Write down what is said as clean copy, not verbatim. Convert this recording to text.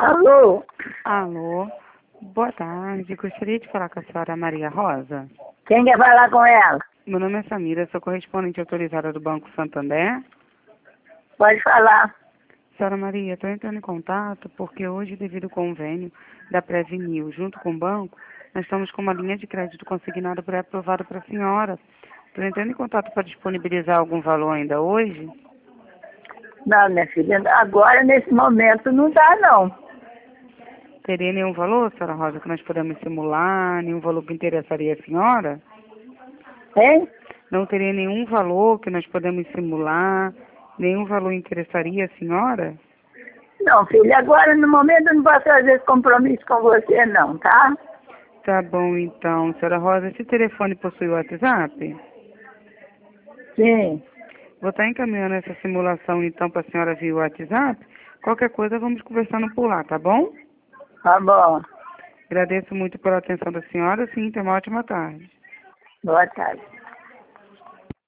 Alô? Alô, boa tarde. Gostaria de falar com a senhora Maria Rosa. Quem quer falar com ela? Meu nome é Samira, sou correspondente autorizada do Banco Santander. Pode falar. Senhora Maria, estou entrando em contato porque hoje, devido ao convênio da Previnil junto com o banco, nós estamos com uma linha de crédito consignada pré-aprovada para a senhora. Estou entrando em contato para disponibilizar algum valor ainda hoje. Não, minha filha, agora nesse momento não dá não. Teria nenhum valor, senhora Rosa, que nós podemos simular, nenhum valor que interessaria a senhora? Hein? Não teria nenhum valor que nós podemos simular, nenhum valor interessaria a senhora? Não, filha, agora no momento eu não posso fazer esse compromisso com você não, tá? Tá bom então, senhora Rosa, esse telefone possui o WhatsApp? Sim. Vou estar encaminhando essa simulação então para a senhora via WhatsApp. Qualquer coisa vamos conversando por lá, tá bom? Tá bom. Agradeço muito pela atenção da senhora, sim, tenha uma ótima tarde. Boa tarde.